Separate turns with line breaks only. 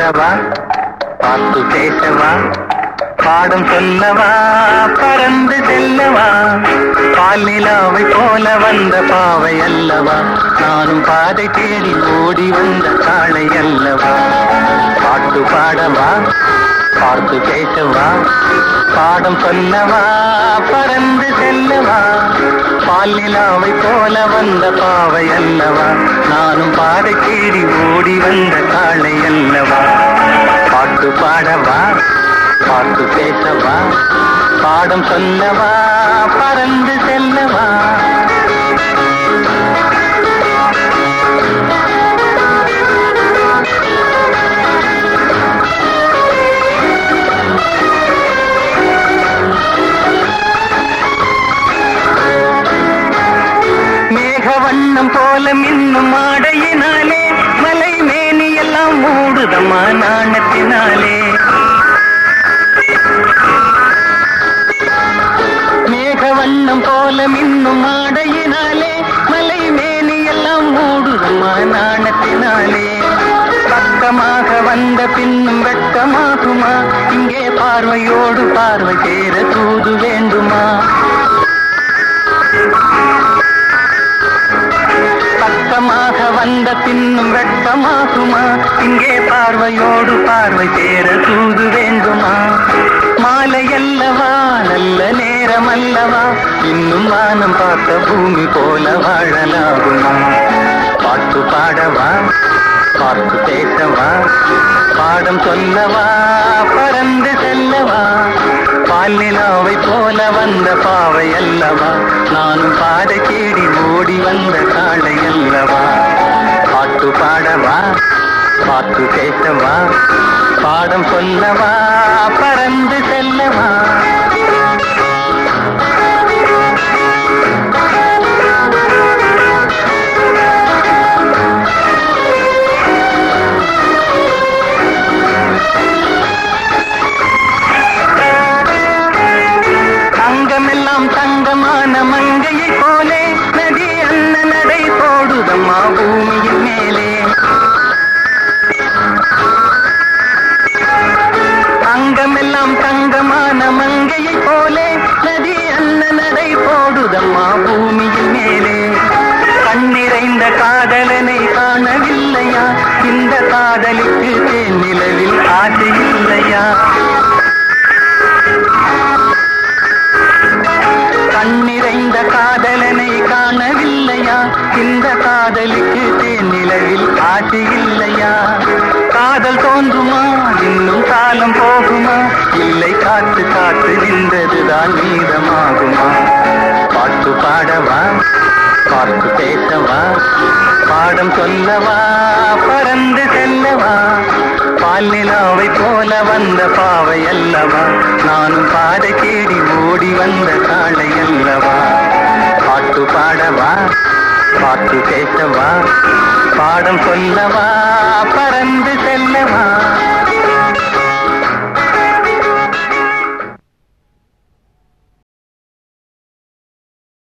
பாடவா, பாட்டு பேசவா, பாடம் சொல்லவா, பறந்து செல்லவா, பால் நிலாவை போல வந்த பாவை அல்லவா, நானும் பாதை தேடி ஓடி வந்த காளை அல்லவா. பாட்டு பாடவா, பாட்டு பேசவா, பாடம் சொல்லவா, பறந்து செல்லவா, பால் நிலாவை போல வந்த பாவை அல்லவா, நானும் பாதை தேடி ஓடி வந்த காளை அல்லவா. பாட்டு பாடவா, பாட்டு பேசவா, பாடம் சொல்லவா, பறந்து செல்லவா. மேகவண்ணம் போல மின்னும் ஆடையினாலே மலை மேனி எல்லாம் மூடுதம்மா நாணத்தினாலே. மேகவண்ணம் போல மின்னும் ஆடையினாலே மலை மேனி எல்லாம் மூடுதம்மா நாணத்தினாலே. பக்கமாக வந்த பின்னும் வெட்கமாகுமா, இங்கே பார்வையோடு பார்வை சேர தூது வேண்டுமா. பக்கமாக வந்த பின்னும் வெட்கமாகுமா, இங்கே பார்வையோடு பார்வை சேர தூது வேண்டுமா. மாலை அல்லவா, நல்ல நேரம் அல்லவா, இன்னும் வானம் பார்த்த பூமி போல வாழலாகுமா. பாட்டு பாடவா, பாட்டு பேசவா, பாடம் சொல்லவா, பறந்து செல்லவா, பால் நிலாவை போல வந்த பாவை அல்லவா, நானும் பாதை தேடி ஓடி வந்த காளை அல்லவா. பாட்டு பாடவா, பாட்டு பேசவா, பாடம் சொல்லவா, பறந்து செல்லவா. தங்கமெல்லாம் தங்கமான மங்கையை போலே நதி அன்ன நடை போடுதம்மா பூமியின் மேலே. தங்கமெல்லாம் தங்கமான மங்கையை போலே நதி அன்ன நடை போடுதம்மா பூமியின் மேலே. கண்ணிறைந்த காதலனை காணவில்லையா, இந்த காதலுக்கு தேன் நிலவில் ஆசை இல்லையா. கண்ணிறைந்த காதலனை காணவில்லையா, இந்த காதலுக்கு தேன் நிலவில் ஆசை இல்லையா. காதல் தோன்றுமா, இன்னும் காலம் போகுமா, இல்லை காத்து காத்து நின்றதுதான் மீதமாகுமா. பாட்டு பாடவா, பாட்டு பேசவா, பாடம் சொல்லவா, பறந்து செல்லவா, பால் நிலாவை போல வந்த பாவை அல்லவா, நானும் பாதை தேடி ஓடி வந்த காளை அல்லவா. பாட்டு பாடவா, பாட்டு பேசவா, பாடம் சொல்லவா, பறந்து